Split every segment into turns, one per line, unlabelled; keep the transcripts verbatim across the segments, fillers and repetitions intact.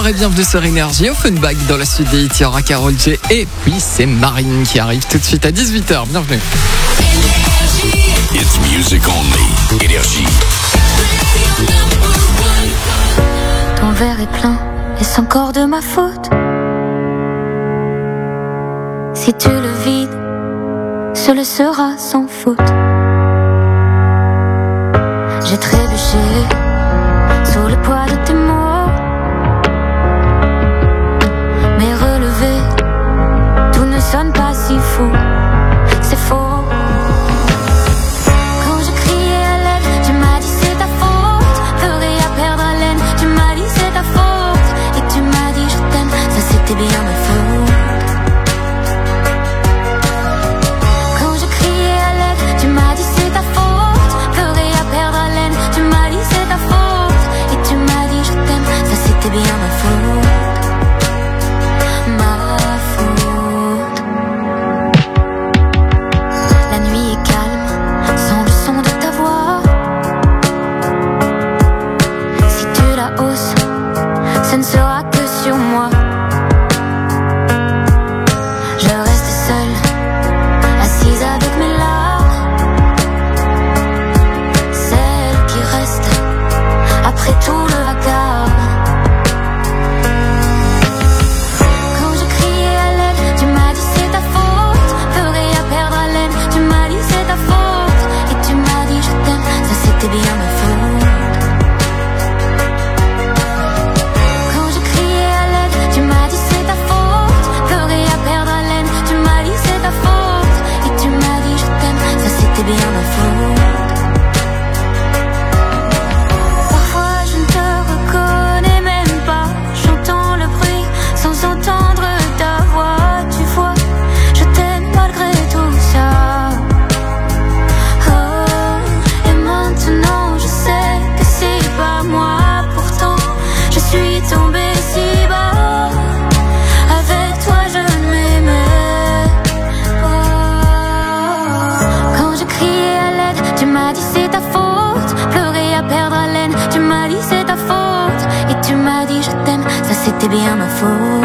Bonsoir et bienvenue sur Énergie au Funback. Dans la suite des hits, il y aura Karol J. Et puis c'est Marine qui arrive tout de suite à dix-huit heures. Bienvenue.
It's music only. Énergie.
Ton verre est plein, est-ce encore de ma faute? Si tu le vides, ce le sera sans faute. J'ai trébuché sous le poids de tes mots, mais relevé, tout ne sonne pas si fou. C'est faux. Quand je criais à l'aide, tu m'as dit c'est ta faute. Pleurer à perdre haleine, tu m'as dit c'est ta faute. Et tu m'as dit je t'aime, ça c'était bien ma faute. Quand je criais à l'aide, tu m'as dit c'est ta faute. Pleurer à perdre haleine, tu m'as dit c'est ta faute. Et tu m'as dit je t'aime, ça c'était bien ma faute. Ma faute. La nuit est calme, sans le son de ta voix. Si tu la hausses, ce ne sera que sur moi. Je reste seule, assise avec mes larmes, celle qui reste après tout le vacarme. Quand je criais à l'aide, tu m'as dit c'est ta faute. Pleurer à perdre haleine, tu m'as dit c'est ta faute. Et tu m'as dit je t'aime, ça c'était bien ma faute. Quand je criais à l'aide, tu m'as dit c'est ta faute. Pleurer à perdre haleine, tu m'as dit c'est ta faute. Et tu m'as dit je t'aime, ça c'était bien ma faute. Parfois je ne te reconnais même pas. J'entends le bruit sans entendre ta voix. Tu vois, je t'aime malgré tout ça. Oh, et maintenant je sais que c'est pas moi. Pourtant je suis tombée si bas. Avec toi je ne m'aimais pas. Quand je criais à l'aide, tu m'as dit c'est ta faute. Pleurer à perdre haleine, tu m'as dit c'est ta faute. Et tu m'as dit je t'aime, ça c'était bien ma faute.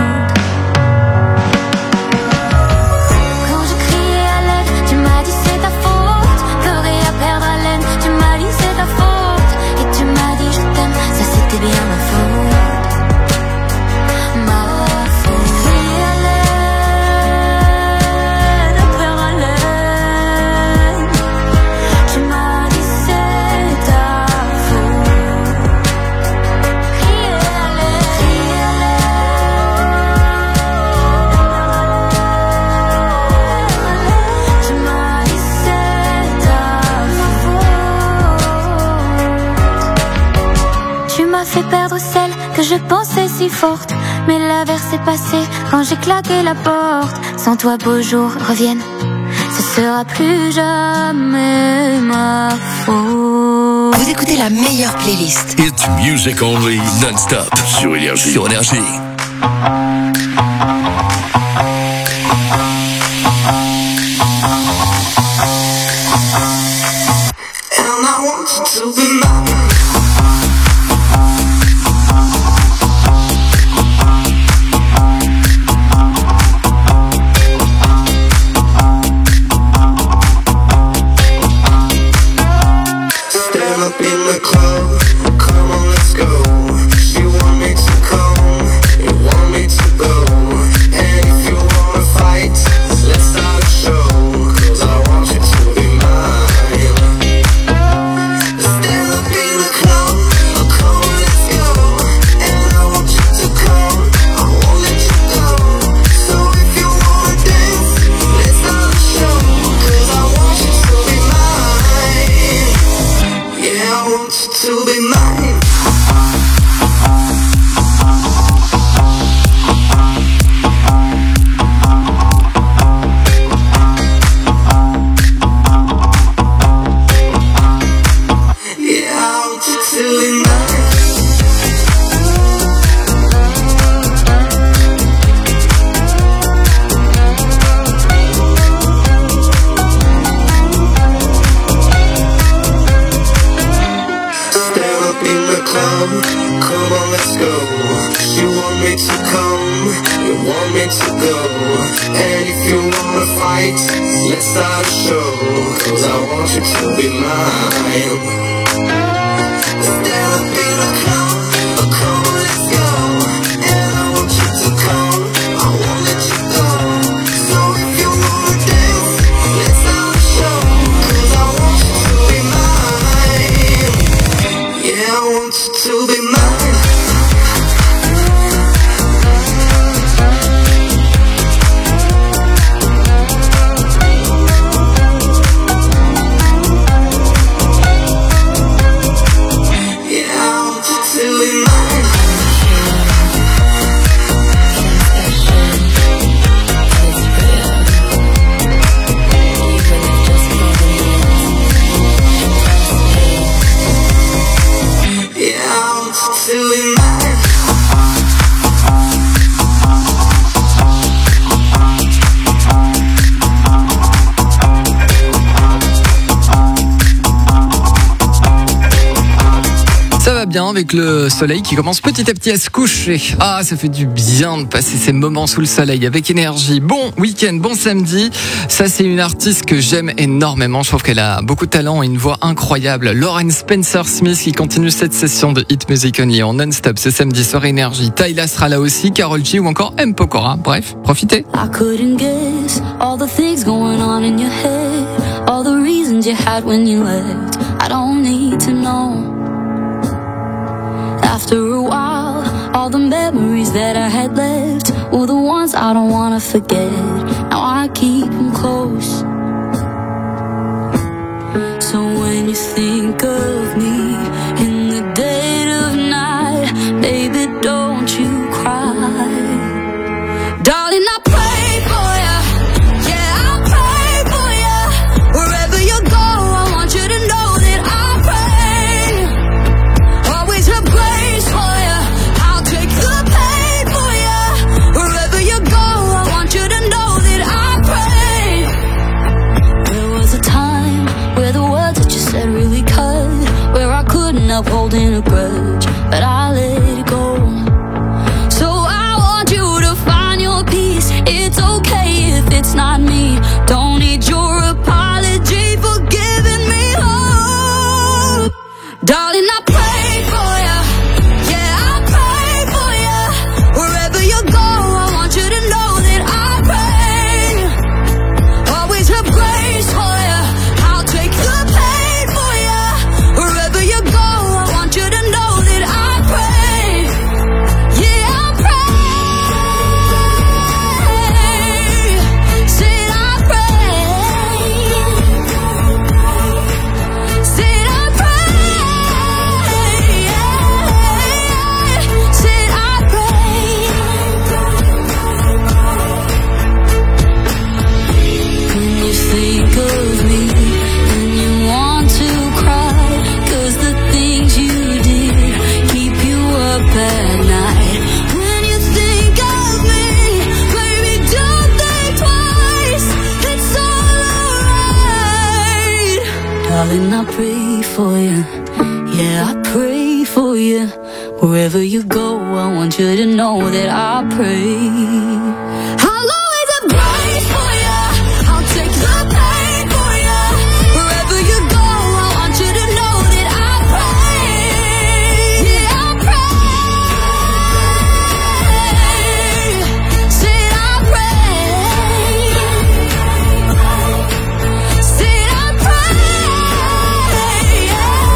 Quand je criais à l'aide, tu m'as dit c'est ta faute. Pleurer à perdre haleine, tu m'as dit c'est ta faute. Et tu m'as dit je t'aime, ça c'était bien ma faute. Ma faute. Crier à l'aide, à perdre haleine, tu m'as dit c'est ta faute. Crier à l'aide, crier à l'aide, tu m'as dit c'est ta faute. Tu m'as fait perdre celle que je pensais si forte, mais l'averse est passée quand j'ai claqué la porte. Sans toi beaux jours reviennent, ce sera plus jamais ma faute.
Vous écoutez la meilleure playlist.
It's music only non-stop sur Énergie. Sur Énergie.
And I want you to be mine. Stand up in the club, come on let's go. You want me to come, you want me to want me to go. And if you wanna fight, let's start a show. Cause I want you to be mine. Instead of being a clown, a clown, let's go. And I want you to come, I won't let you go. So if you wanna dance, let's start a show. Cause I want you to be mine. Yeah, I want you to be mine.
Bien avec le soleil qui commence petit à petit à se coucher. Ah, ça fait du bien de passer ces moments sous le soleil avec énergie. Bon week-end, bon samedi. Ça, c'est une artiste que j'aime énormément. Je trouve qu'elle a beaucoup de talent et une voix incroyable. Lauren Spencer-Smith qui continue cette session de Hit Music Only en non-stop ce samedi sur énergie. Tyla sera là aussi, Karol G ou encore M. Pokora. Bref, profitez.
I couldn't guess all the things going on in your head, all the reasons you had when you left. I don't need to know. After a while, all the memories that I had left were the ones I don't wanna forget. Now I keep them close. So when you think of me in the dead of night, baby, don't you cry. Darling, I pray for ya. Yeah, I pray for ya. Wherever you go, I want you to know that I pray. Always have grace for ya. I'll take the pain for ya. Wherever you go, I want you to know that I pray. There was a time where the words that you said really cut, where I couldn't help holding a grudge, but I let it go. So I want you to find your peace. It's okay if it's not me. Don't need your apology for giving me hope. Darling, I pray for ya. Yeah, I pray for ya. Wherever you go, I want you to know that I pray. Always have grace for ya. I'll take the pain for ya. Wherever you go, I want you to know that I pray. Yeah, I pray. Said I pray. Said I pray. Said I pray. When you think of me and you want to cry, 'cause the things you did keep you up at night. When you think of me, baby, don't think twice. It's all alright. Darling, I pray for you. Yeah, I pray for you. Wherever you go, I want you to know that I pray. I'll always have grace for you. I'll take the pain for you. Wherever you go, I want you to know that I pray. Yeah, I pray. Said I pray. Said I pray.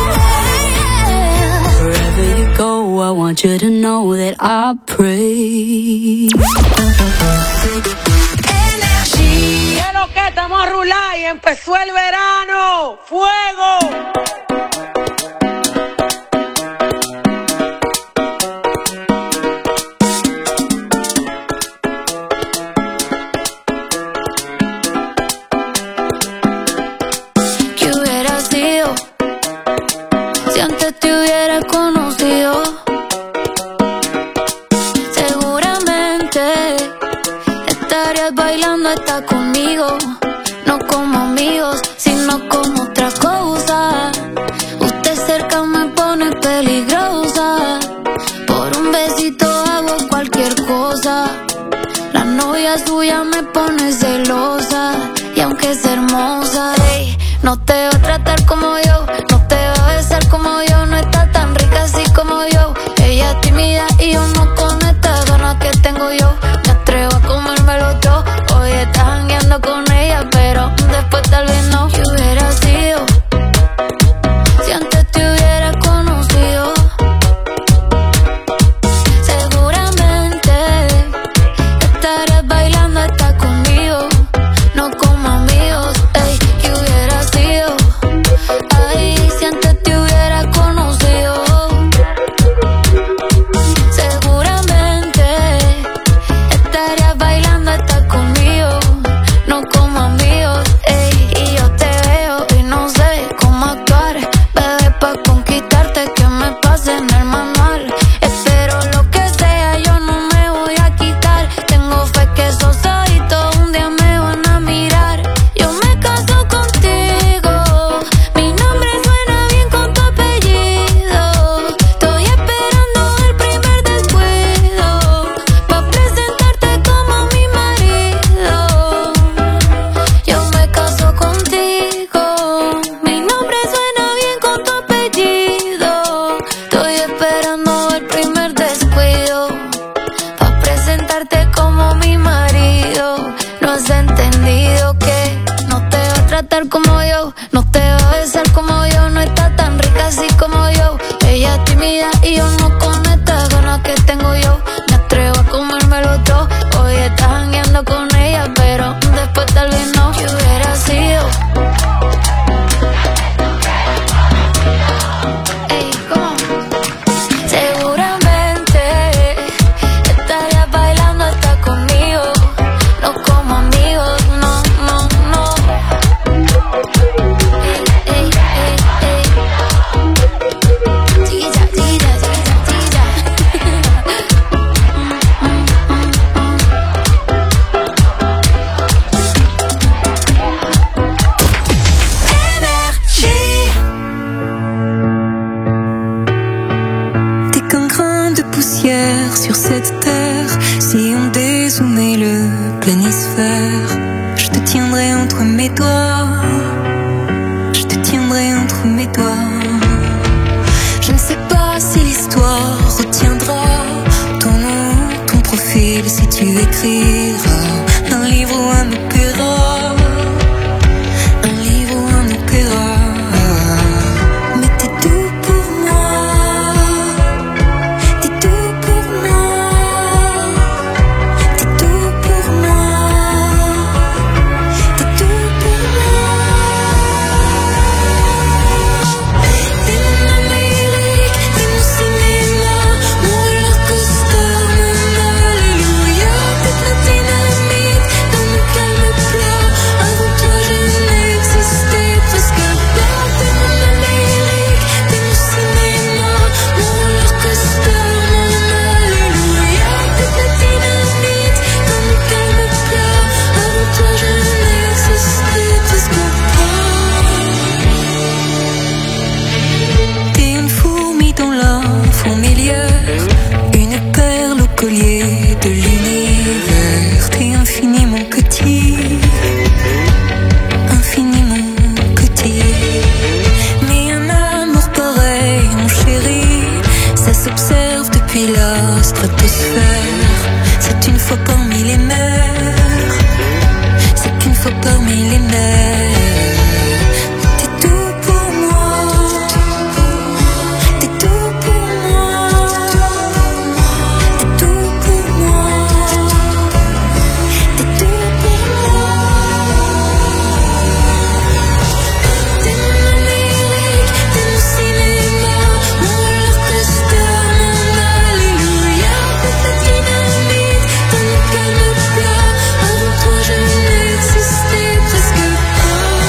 Wherever you go, I want you to know that I pray.
¿Qué es lo que estamos a rular y empezó el verano? ¡Fuego!
¿Qué hubiera sido si antes te hubiera conocido? Seguramente estarías bailando hasta conmigo, no como amigos, sino como otra cosa. Usted cerca me pone peligrosa, por un besito hago cualquier cosa. La
novia suya me pone celosa. Y aunque es hermosa, ey, no te va a tratar como yo, no te va a besar como yo, no está tan rica así como yo. Ella es tímida y yo no con estas ganas que tengo yo. Me atrevo a comérmelo todo. Hoy estás jangueando con ella, pero después tal vez no. ¿Qué hubiera sido si antes te hubiera conocido? Seguramente estarías bailando hasta conmigo, no como amigos. Ey, ¿qué hubiera sido? Ay, si antes te hubiera conocido. Seguramente estarías bailando hasta conmigo, no como amigos. Ey, y yo te veo y no sé cómo actuar, bebé, pa' conquistarte que me pase en el manual. Espero lo que sea, yo no me voy a quitar. Tengo fe que esos ojitos un día me van a mirar. Yo me caso contigo, mi nombre suena bien con tu apellido. Estoy esperando el primer descuido pa' presentarte como mi marido. Yo me caso contigo, mi nombre suena bien con tu apellido. Estoy esperando el primer descuido pa' presentarte como mi marido. No has entendido que no te va a tratar como yo, no te va a besar como yo, no está tan rica así como yo. Ella es tímida y yo no con estas ganas que tengo yo. Me atrevo a comérmelo todo. Hoy estás jangueando con ella, pero después tal vez no. ¿Qué hubiera sido? Ey, ¿cómo? Seguramente estarías bailando hasta conmigo, no como amigos, no, no, no. Ey, ey, ey, ey. Chiquilla, chiquilla, chiquilla, chiquilla.
T'es qu'un grain de poussière sur cette terre. Si on dézoomait le planisphère, je te tiendrai entre mes doigts. Je te tiendrai entre mes doigts. Je ne sais pas si l'histoire retiendra ton nom, ton profil, si tu écriras un livre ou un opéra. Un livre ou un opéra. Mais t'es tout pour moi. T'es tout pour moi. T'es tout pour moi. T'es tout pour moi. T'es mon Amérique, t'es mon cinéma, mon roller coaster, mon alléluia. T'es ma dynamite dans mon calme plat. Avant toi je n'existais presque pas. T'es mon Amérique, t'es mon cinéma, mon roller coaster, mon alléluia. T'es ma dynamite dans mon calme plat. Avant toi je n'existais presque pas. T'es une fourmi dans la fourmilière, une perle au collier de l'univers. T'es infiniment petit, infiniment petit. Mais un amour pareil, mon chéri, ça s'observe depuis la stratosphère. C'est une fois parmi les mers, c'est une fois parmi les mers. T'es tout pour moi. T'es tout pour moi. T'es tout pour moi. T'es tout pour moi. T'es mon Amérique, t'es mon cinéma, mon roller coaster, mon alléluia. T'es ta dynamite dans mon calme plat. Avant toi je n'existais presque pas.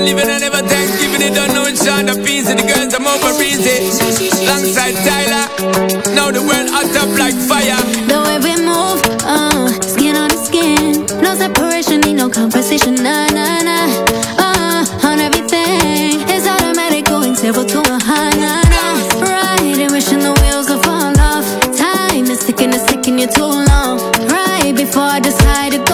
and living and never Thanksgiving. They don't know it's on the piece. The girls I'm over easy. Alongside Tyler. Now the world hot up like fire.
The way we move, uh, skin on the skin. No separation, need no conversation. Nah, nah, nah. Uh, on everything. It's automatic going zero to a high. Nah, nah. Riding, wishing the wheels will fall off. Time is ticking, it's taking you too long. Right before I decide to go.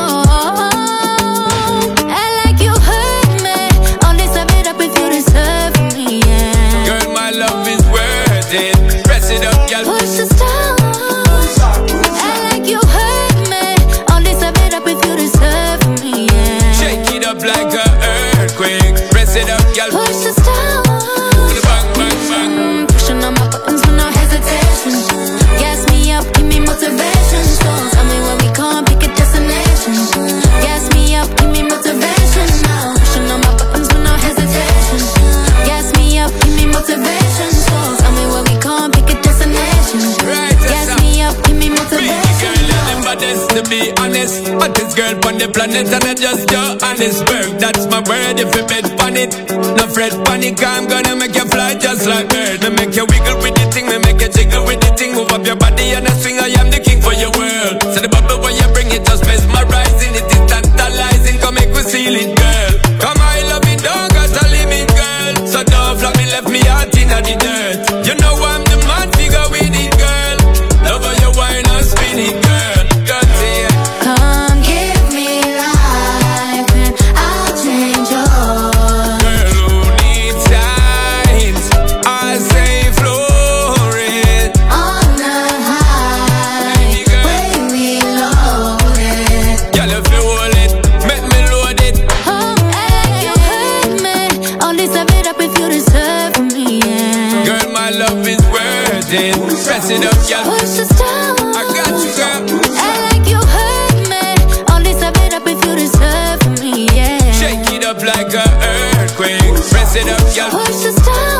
And like you heard me, all this I made up if you deserve me, yeah.
Girl, my love is worth it. Press it up, girl.
Push the stars. And like you heard me, all this I made up if you deserve me, yeah.
Shake it up like a earthquake. Press it up, girl.
Push the stars.
Bang, bang, bang.
Mm, pushing on my buttons with no hesitation. Gas me up, give me motivation. So tell me where we come, pick a destination. Gas me up, give me motivation now. Pushing on my buttons with no hesitation. Gas me up, give me motivation. So tell me where we come, pick a destination.
Right,
Gas me up, give me
Pretty
motivation.
girl, you're the baddest, to be honest. Hottest girl on the planet, and I just your honest work. That's my word, if you bet on it. No fret, panic, I'm gonna make you fly just like bird. Me make you wiggle with the thing, me make you jiggle with the thing. Move up your body and I swing, I am the king for your world. So the bubble when you bring it just mesmerizing. It is tantalizing, come make we seal it, girl. Come I love it, don't got a limit, girl. So don't flop me, left me out in the dirt. You know I'm the man, figure with it, girl. Love how you wine and spin it, girl. Don't say it.
Come give me life and I'll change yours.
Girl who needs signs, I say flourish.
On the high,
Baby girl.
way we load it.
Girl, if you hold it, make me load it.
Oh, and you heard me. All this I made up if you deserve me, yeah.
Girl, my love is worth it. Press it up, girl.
Push the stars.
I got you, girl.
And like you heard me. All this I made up if you deserve me, yeah.
Shake it up like a earthquake. Press it up, girl.
Push the stars.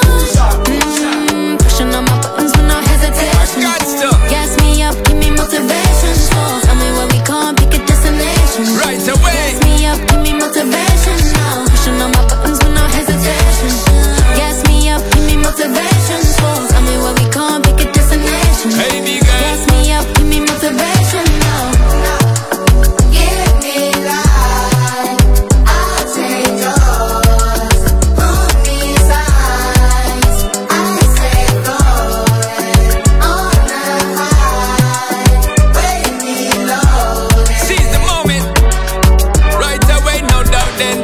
Mm, pushing on my buttons with no
I
hesitation.
got stuff
Gas me up, give me motivation. So tell me where we come, pick a destination.
right away.
Gas me up, give me motivation now. Pushing on my buttons with no hesitation. Gas me up, give me motivation. So tell me where we come, pick a destination.
Hey, big girl.
Gas me up, give me motivation now. Give me life, I'll take yours. Put me signs, I say glory. On the high, way we load it.
Seize the moment. Right away, no doubt then.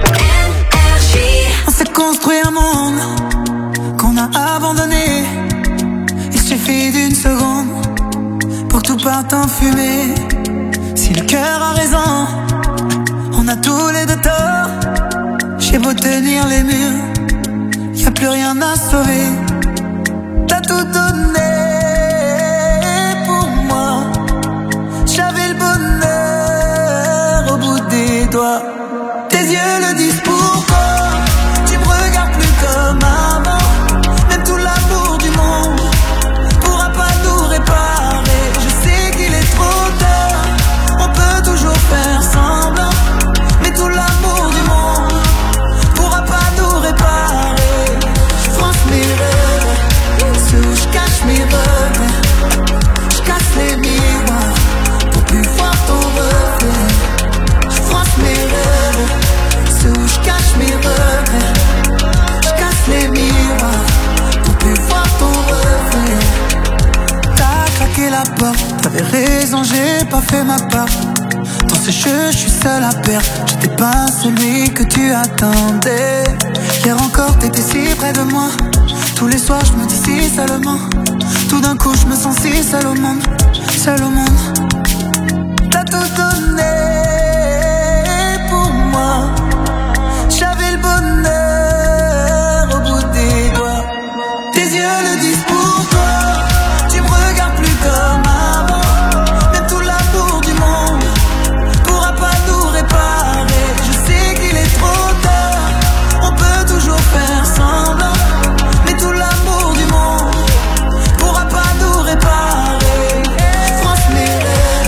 On s'est construit un monde qu'on a abandonné. Il suffit d'une seconde pour que tout parte en fumée. Si le cœur a raison, on a tous les deux tort. J'ai beau tenir les murs, y a plus rien à sauver. T'as tout donné pour moi. J'avais le bonheur au bout des doigts. Tes yeux le disent pourquoi. Tu me regardes plus comme avant. Même tout l'amour du monde pourra pas nous réparer. Je sais qu'il est trop tard. On peut toujours faire semblant. Mais tout l'amour du monde pourra pas nous réparer. Je fronce mes rêves, ceux où je cache mes regrets. Je casse les miroirs pour plus voir ton reflet. Je fronce mes rêves, ceux où je cache mes regrets. Je casse les miroirs pour plus voir ton reflet. T'as claqué la porte, t'avais raison, j'ai pas fait ma part. Dans ce jeu, je suis seul à perdre. J'étais pas celui que tu attendais. Hier encore, t'étais si près de moi. Tous les soirs, je me dis si seulement. Tout d'un coup, je me sens si seul au monde. Seul au monde. T'as tout donné pour moi. J'avais le bonheur au bout des doigts. Tes yeux le disent pourquoi. Tu me regardes plus comme avant. Même tout l'amour du monde pourra pas nous réparer. Je sais qu'il est trop tard. On peut toujours faire semblant. Mais tout l'amour du monde pourra pas nous réparer. Je fronce mes rêves.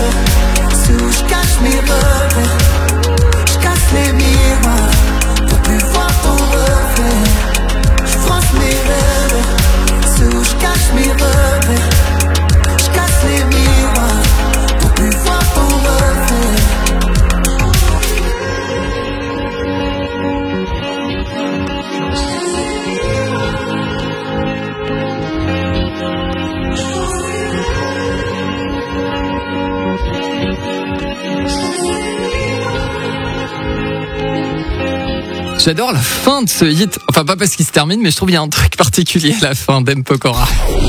J'adore la fin de ce hit. Enfin, pas parce qu'il se termine, mais je trouve qu'il y a un truc particulier à la fin d'M. Pokora.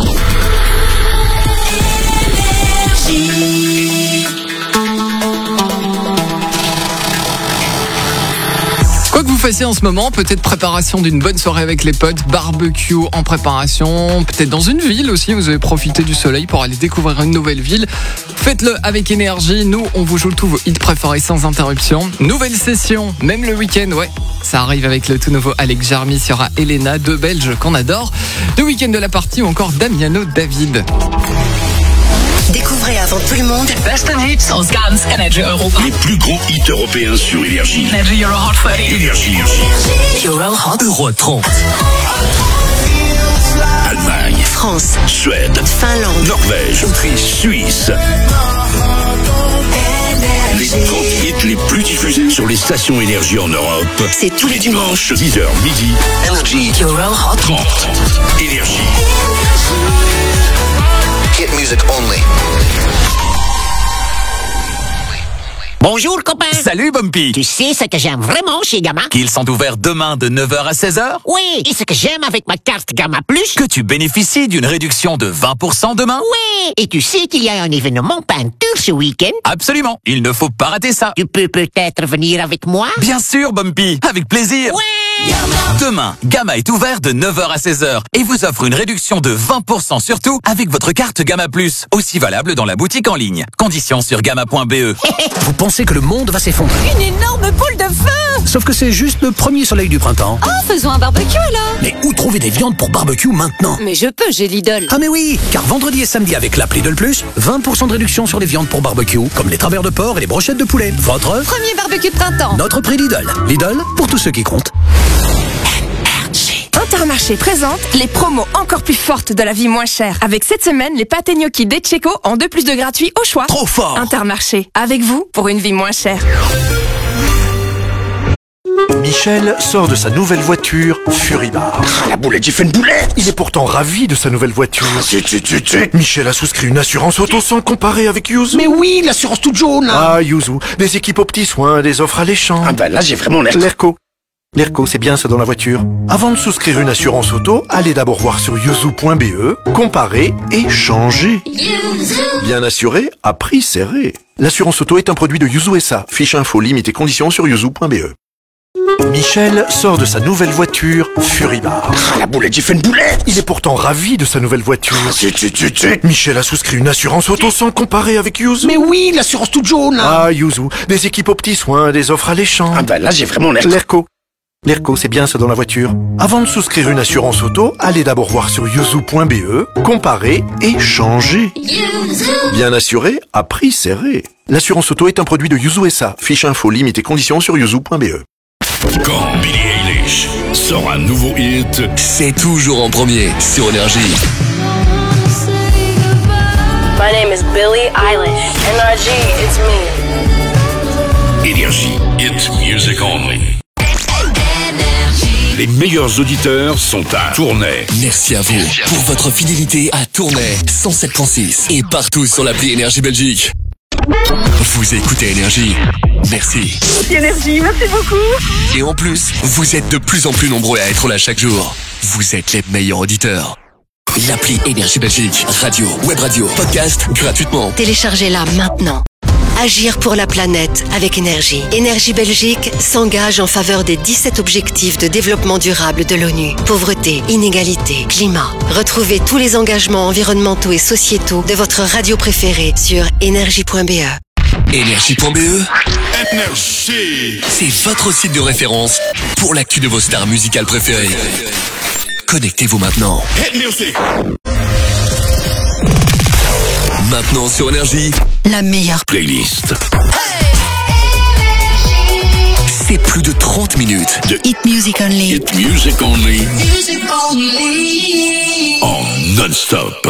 Quoi que vous fassiez en ce moment, peut-être préparation d'une bonne soirée avec les potes, barbecue en préparation, peut-être dans une ville aussi, vous avez profité du soleil pour aller découvrir une nouvelle ville. Faites-le avec énergie, nous on vous joue tous vos hits préférés sans interruption. Nouvelle session, même le week-end, ouais, ça arrive avec le tout nouveau Alex Jarmy, il y aura Elena, deux Belges qu'on adore, le week-end de la partie ou encore Damiano David.
Découvrez avant tout le monde
Besten Hits aus ganz Energy Europa.
Les plus grands hits européens sur Énergie.
Energy Euro Hot trente.
Énergie.
Euro Hot.
Euro trente. Allemagne.
France,
Suède.
Finlande,
Norvège. Autriche. Suisse. Les trente hits les plus diffusés sur les stations Énergie en Europe.
c'est tous les dimanches.
dix heures midi.
Energy Euro Hot
trente. Énergie.
Hit music only.
Bonjour copain.
Salut Bumpy.
Tu sais ce que j'aime vraiment chez Gamma?
Qu'ils sont ouverts demain de neuf heures à seize heures?
Oui, et ce que j'aime avec ma carte Gamma Plus?
Que tu bénéficies d'une réduction de vingt pour cent demain?
Oui, et tu sais qu'il y a un événement peinture ce week-end?
Absolument, il ne faut pas rater ça.
Tu peux peut-être venir avec moi?
Bien sûr Bumpy, avec plaisir.
Oui.
Demain, Gamma est ouvert de neuf heures à seize heures et vous offre une réduction de vingt pour cent sur tout avec votre carte Gamma Plus, aussi valable dans la boutique en ligne. Conditions sur gamma point b e.
Vous pensez que le monde va s'effondrer?
Une énorme boule de feu!
Sauf que c'est juste le premier soleil du printemps.
Oh, faisons un barbecue alors!
Mais où trouver des viandes pour barbecue maintenant?
Mais je peux, j'ai Lidl.
Ah mais oui, car vendredi et samedi avec l'app Lidl Plus, vingt pour cent de réduction sur les viandes pour barbecue, comme les travers de porc et les brochettes de poulet. Votre
Premier barbecue de printemps.
Notre prix Lidl. Lidl, pour tous ceux qui comptent.
Intermarché présente les promos encore plus fortes de la vie moins chère. Avec cette semaine, les pâtes gnocchi d'Etcheco en deux plus de gratuit au choix.
Trop fort!
Intermarché, avec vous pour une vie moins chère.
Michel sort de sa nouvelle voiture, Furibar.
Ah, la boulette, j'ai fait une boulette.
Il est pourtant ravi de sa nouvelle voiture.
Zut, zut, zut, zut.
Michel a souscrit une assurance auto sans comparer avec Yuzu.
Mais oui, l'assurance toute jaune.
Ah, Yuzu, des équipes aux petits soins, des offres alléchantes.
Ah ben là, j'ai vraiment l'air...
L'Erco. L'Erco, c'est bien ça dans la voiture. Avant de souscrire une assurance auto, allez d'abord voir sur yuzu point b e, comparer et changer. Bien assuré, à prix serré. L'assurance auto est un produit de Yuzu S A. Fiche info, limite et conditions sur yuzu point b e. Michel sort de sa nouvelle voiture, Furibar.
Ah, la boulette, j'ai fait une boulette.
Il est pourtant ravi de sa nouvelle voiture.
Zut, zut, zut, zut.
Michel a souscrit une assurance auto sans comparer avec Yuzu.
Mais oui, l'assurance toute jaune.
Ah, Yuzu, des équipes aux petits soins, des offres alléchantes.
Ah ben là, j'ai vraiment l'air...
L'Erco. L'Erco, c'est bien ça dans la voiture. Avant de souscrire une assurance auto, allez d'abord voir sur yuzu point b e, comparer et changer. Bien assuré, à prix serré. L'assurance auto est un produit de Yuzu S A. Fiche info, limite et conditions sur yuzu point b e.
Quand Billie Eilish sort un nouveau hit,
c'est toujours en premier sur Énergie.
My name is Billie Eilish. N R G, it's me.
Énergie, hit music only. Les meilleurs auditeurs sont à Tournai.
Merci à vous pour votre fidélité à Tournai cent sept virgule six et partout sur l'appli Énergie Belgique. Vous écoutez Énergie. Merci.
Énergie, merci beaucoup.
Et en plus, vous êtes de plus en plus nombreux à être là chaque jour. Vous êtes les meilleurs auditeurs. L'appli Énergie Belgique, radio, web radio, podcast, gratuitement.
Téléchargez-la maintenant. Agir pour la planète avec Énergie. Énergie Belgique s'engage en faveur des dix-sept objectifs de développement durable de l'ONU. Pauvreté, inégalité, climat. Retrouvez tous les engagements environnementaux et sociétaux de votre radio préférée sur énergie point b e.
énergie point b e,
Énergie,
c'est votre site de référence pour l'actu de vos stars musicales préférées. Connectez-vous maintenant.
Music.
Maintenant sur Énergie,
la meilleure
playlist.
C'est plus de trente minutes
de Hit Music Only.
Hit Music Only.
Music only.
En non-stop.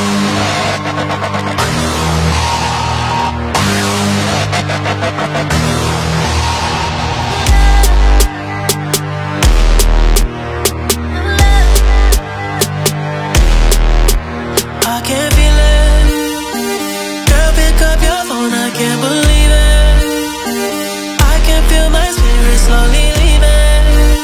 I can't feel it. Girl, pick up your phone, I can't believe it. I can feel my spirit slowly leaving.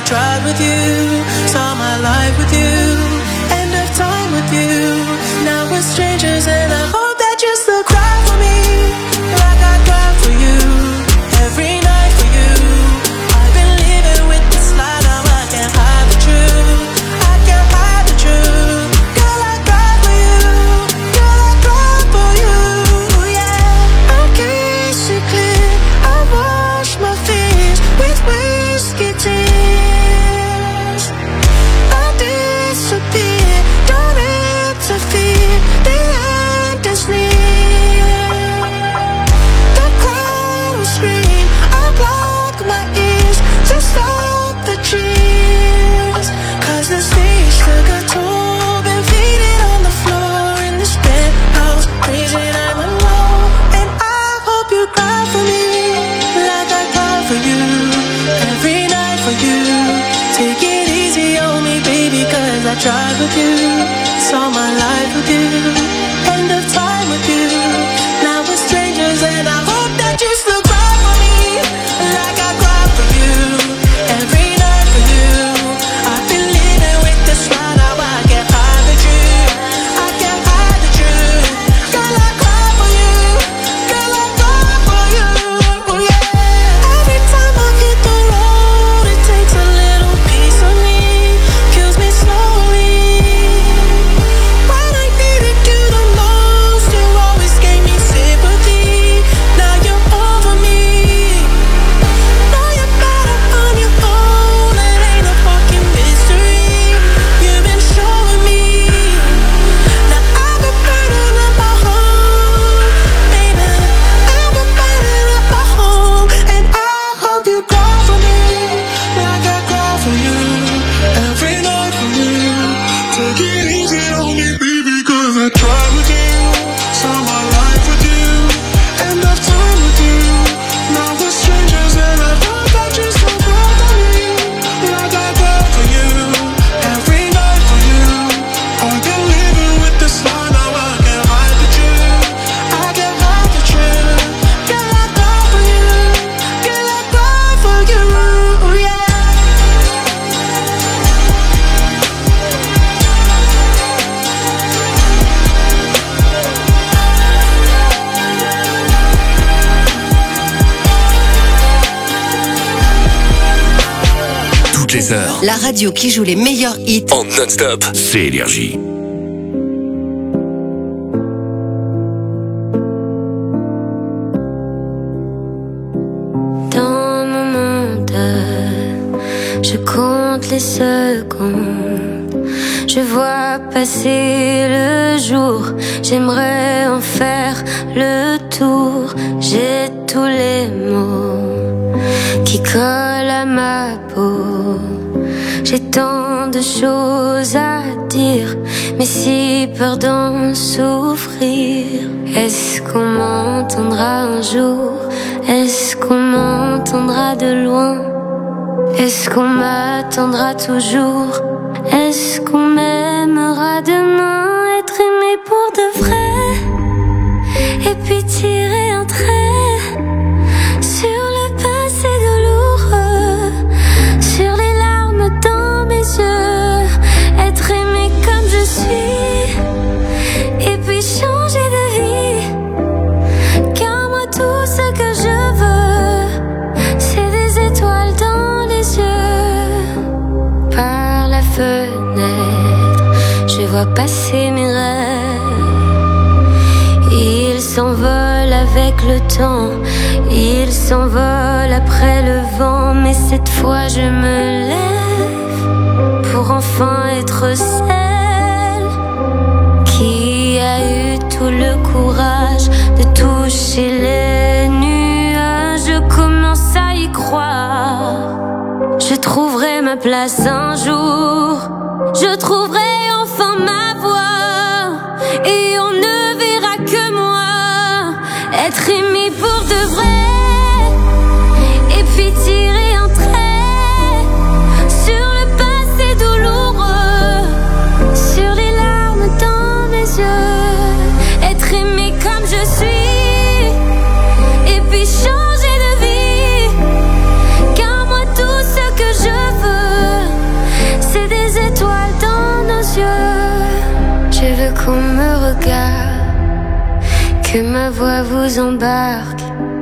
tried with you, saw my life with you, end of time with you. Now we're strangers and I hope that you still cry for me, like I cry for you, every night for you. I've been living with this lie, now I can't hide the truth, I can't hide the truth. Girl, I cry for you, girl, I cry for you, yeah. I can't see clear, I wash my fears with whiskey tears. I disappear, don't interfere, the end is near. The crowd will scream, I block my ears to stop the cheers. Cause the stage took a toll, been faded on the floor in this penthouse, freezing I'm alone. And I hope you cry for me, like I cry for you, every night for you. Take it easy on me, baby, cause I tried with you, saw my life with you, end of time with you. Now we're strangers and I hope that you still cry for me, like I cry for you, every night for you. I've been living with this lie, now I can't hide the truth, I can't hide the truth. Girl, I cry for you, girl, I cry for you, yeah. Every time I hit the road, it takes a little piece of me, kills me slowly. When I needed you the most, you always gave me sympathy. Now you're over me, now you're better on your own. It ain't a fucking mystery, you've been showing me. Now I've been burning up my home, baby, I've been burning up my home. And I hope you cry for me, like I cry for you, every night for you. Take it easy on me, baby, cause I tried with you, saw my life with you, end of time with you. Now we're strangers and I hope that you still cry for me, like I cry for you, every night for you. I've been living with this lie, now I can't hide the truth, I can't hide the truth. Girl, I cry for you, girl, I cry for you, yeah.
Toutes les heures,
La radio qui joue les meilleurs hits
en non-stop, c'est Énergie.
Dans mon mental, je compte les secondes. Je vois passer le jour, j'aimerais en faire le tour. J'ai tous les mots qui collent à ma peau. J'ai tant de choses à dire, mais si peur d'en souffrir. Est-ce qu'on m'entendra un jour? Est-ce qu'on m'entendra de loin? Est-ce qu'on m'attendra toujours? Est-ce qu'on m'aimera demain? Être aimé pour de vrai, et puis tirer un trait sur le passé douloureux, sur les larmes dans mes yeux. Être aimé comme je suis, et puis changer de vie. Car moi tout ce que je veux, c'est des étoiles dans les yeux. Par la fenêtre, je vois passer mes rêves. Ils s'envolent avec le temps, ils s'envolent après le vent. Mais cette fois je me lève pour enfin être celle qui a eu tout le courage de toucher les nuages. Je commence à y croire, je trouverai ma place un jour, je trouverai enfin ma voie, et on ne verra que moi. Être aimé pour de vrai, et puis tirer un trait sur le passé douloureux, sur les larmes dans mes yeux. Être aimé comme je suis, et puis changer de vie. Car moi tout ce que je veux,
que ma voix vous embarque.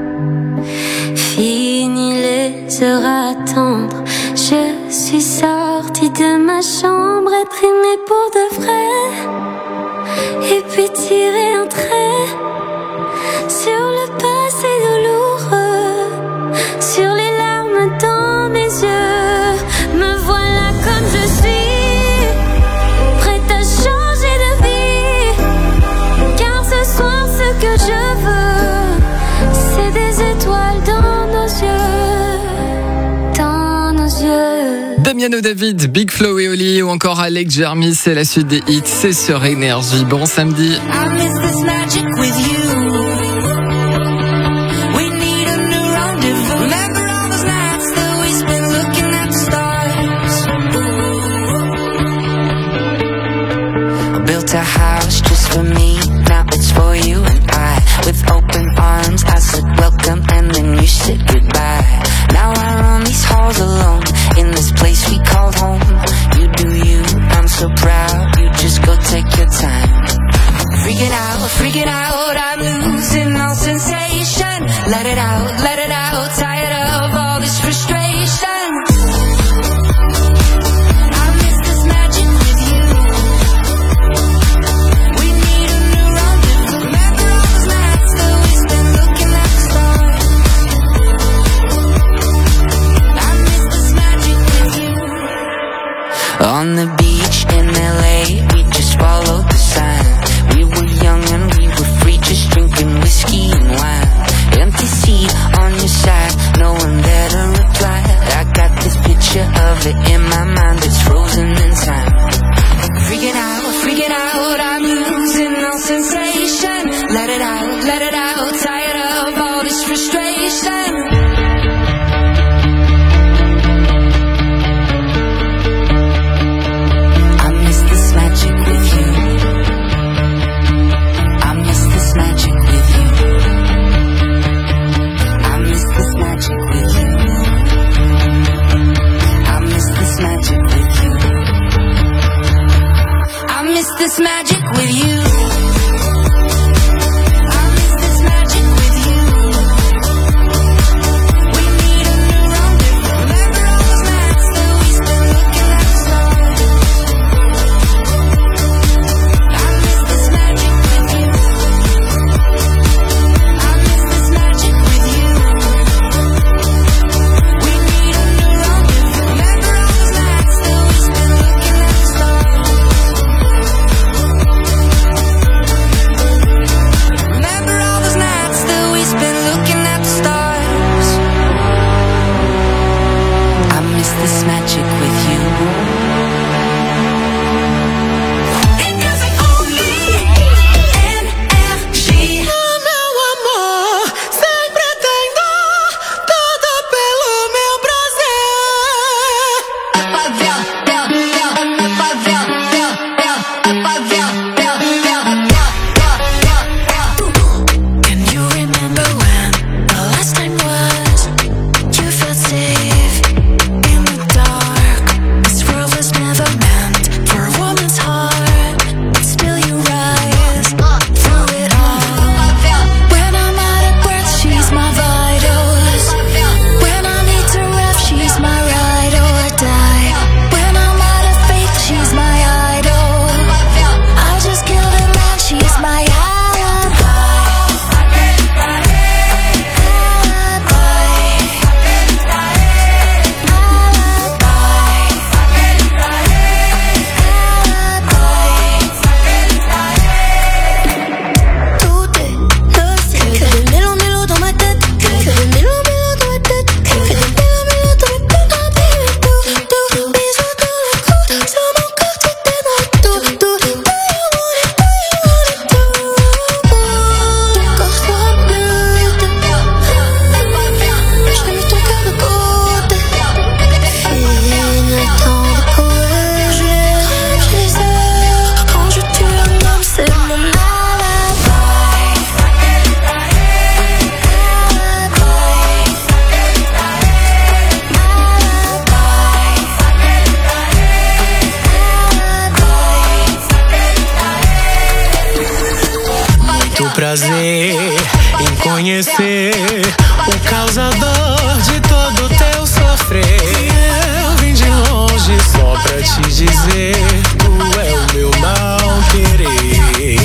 Fini les heures à attendre. Je suis sortie de ma chambre, être aimée pour de vrai. Et puis tirer un trait sur le passé douloureux, sur les larmes dans mes yeux. Me voilà comme je suis, prête à changer de vie. Car ce soir ce que je veux, c'est des étoiles dans nos yeux, dans nos yeux.
Damiano David, Big Flo et Oli ou encore Alex Jermis, c'est la suite des hits, c'est sur Énergie. Bon samedi.
I miss this magic with you. We need a new rendezvous. Remember all those nights that we spent looking at the stars. I built a house just for me. Now it's for you and I. With open arms, I said welcome and then you said goodbye. Now I run these halls alone in this place we called home. You do you, I'm so proud. You just go take your time. Freak it out, freak it out, I'm losing all sensation. Let it out, let it out, tired of all this frustration. I miss this magic with you. We need a new rendezvous. Remember all those nights that we spent looking at the stars. I miss this magic with you. On the beach in L A, we just followed the sign. We were young and we were free, just drinking whiskey and wine. Empty seat on your side, no one there to reply. I got this picture of it in my mind that's frozen in time. Freak it out, freak it out, I'm losing all sensation. Let it out, let it out, tired of all this frustration. I miss this magic with you. I miss this magic with you. I miss this magic with you. I miss this magic with you. I miss this magic with you. I miss this magic with you. We need a new rendezvous. Remember all those nights that we spent looking at the stars. I miss this magic with you. I miss this magic with you. We need a new rendezvous. Remember all those nights that we spent looking at the stars.
conhecer o causador de todo teu sofrer. Eu vim de longe só pra te dizer, tu é o meu mal querer.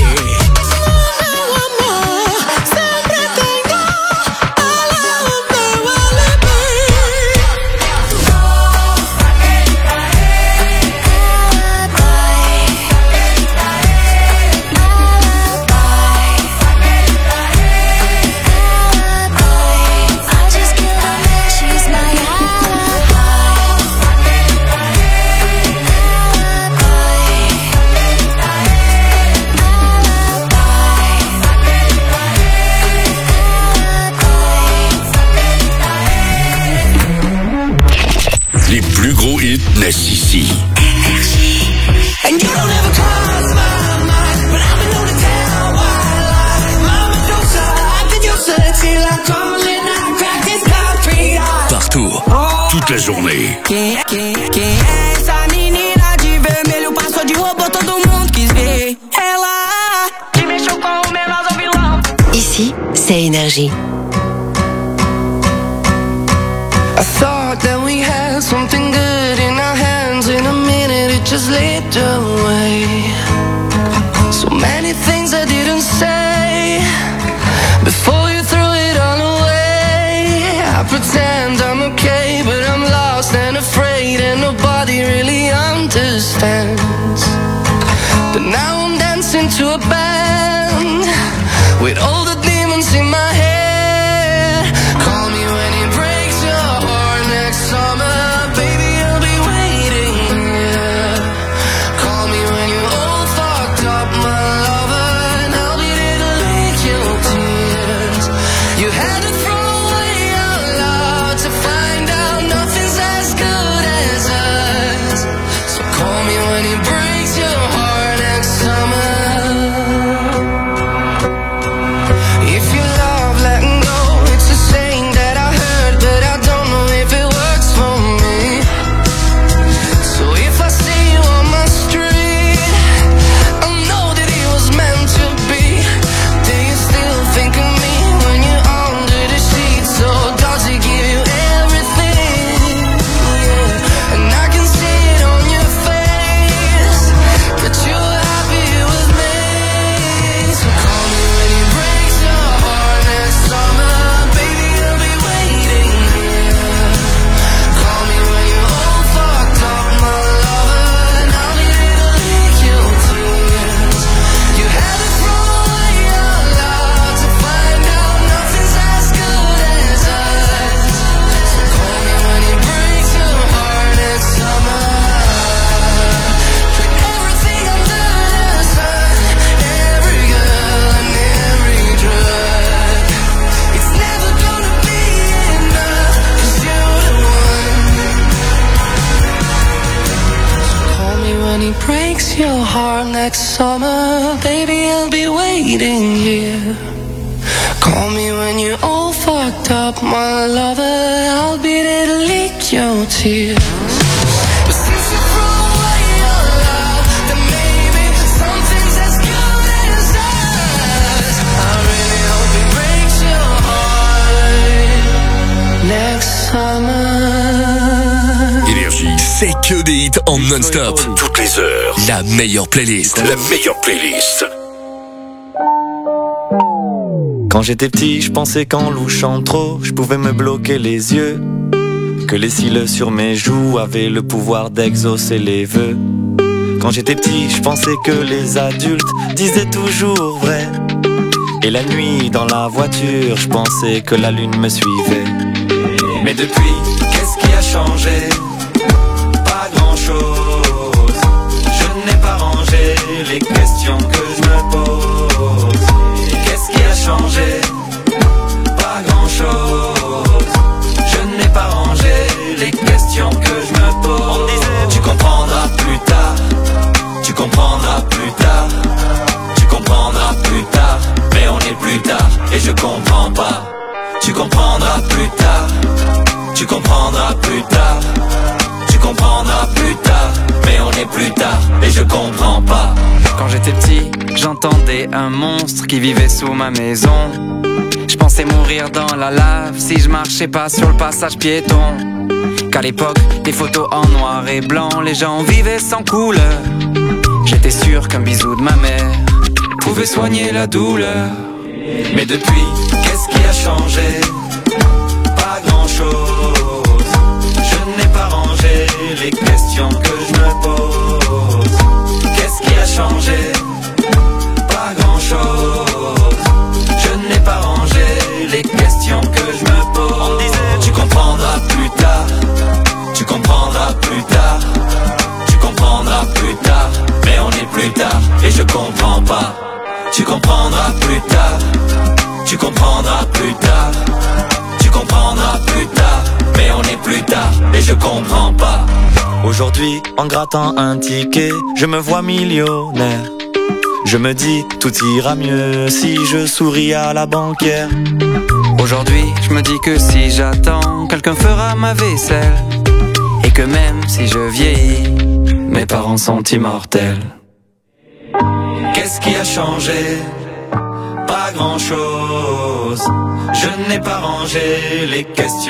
Les plus gros hits naissent ici.
And you don't ever cross my mind, but I've been known to tell why. Mama don't I did your till I call it now, crack this concrete on.
Partout, toute la journée.
Quem, quem, quem é essa menina de vermelho? Passou de robô, todo mundo quis ver. Ela que mexeu com o menor do vilão.
Ici, c'est Énergie.
I thought that we had something good in our hands. In a minute it just slipped away. So many things I didn't say before you threw it all away. I pretend I'm okay, but I'm lost and afraid, and nobody really understands. But now I'm dancing to a band with all the demons in my head. Call me when it breaks your heart next summer, baby, I'll be waiting here. Call me when you're all fucked up, my lover, and I'll be there to lick your tears. You had to throw away your love to find out nothing's as good as us. So call me when it breaks your heart next summer. If you love letting go, it's a saying that I heard, but I don't know if it works for me. So if I see you on my street, I know that it was meant to be. Do you still think of me when you're under the sheets? Or does it give you everything? Yeah. And I can see it on your face that you're happy with me. So call me when it breaks your heart next summer, baby, I'll be waiting here. Call me when you're all fucked up, my lover, and I'll be there to lick your tears. You had to throw away your love to find out nothing's as good as us. So call me when it breaks your heart next summer. For everything under the sun, every girl and every drug, it's never gonna be enough, 'cause you're the one. So call me when it breaks your heart next summer, baby, I'll be waiting here. Call me when you're all fucked up, my lover, I'll be there to lick your tears. But since you threw away your love, then maybe something's as good as us. I really hope it breaks your heart next summer.
Énergie, c'est que des hits en non-stop.
Toutes les heures.
La meilleure playlist.
La meilleure playlist.
Quand j'étais petit, je pensais qu'en louchant trop, je pouvais me bloquer les yeux. Que les cils sur mes joues avaient le pouvoir d'exaucer les vœux. Quand j'étais petit, je pensais que les adultes disaient toujours vrai. Et la nuit, dans la voiture, je pensais que la lune me suivait. Mais depuis, qu'est-ce qui a changé? Pas grand-chose. Je n'ai pas rangé les questions que je me pose. Qu'est-ce qui a changé? Pas grand-chose. Je n'ai pas rangé les questions que je me pose. Tu comprendras plus tard. Tu comprendras plus tard. Tu comprendras plus tard. Mais on est plus tard et je comprends pas. Tu comprendras plus tard. Tu comprendras plus tard. Tu comprendras plus tard. Mais on est plus tard et je comprends pas.
Quand j'étais petit, j'entendais un monstre qui vivait sous ma maison. Je Je pensais mourir dans la lave si je marchais pas sur le passage piéton. Qu'à l'époque, des photos en noir et blanc, les gens vivaient sans couleur. J'étais sûr qu'un bisou de ma mère pouvait soigner la douleur. Mais depuis, qu'est-ce qui a changé? Pas grand-chose. Je n'ai pas rangé les questions que je me pose. Qu'est-ce qui a changé? Pas grand-chose. Je n'ai pas rangé les questions que je me pose. On me disait tu comprendras plus tard. Tu comprendras plus tard. Tu comprendras plus tard. Mais on est plus tard et je comprends pas. Tu comprendras plus tard. Tu comprendras plus tard. Tu comprendras plus tard. Mais on est plus tard et je comprends pas.
Aujourd'hui, en grattant un ticket, je me vois millionnaire. Je me dis, tout ira mieux si je souris à la banquière.
Aujourd'hui, je me dis que si j'attends, quelqu'un fera ma vaisselle. Et que même si je vieillis, mes parents sont immortels.
Qu'est-ce qui a changé? Pas grand-chose. Je n'ai pas rangé les questions.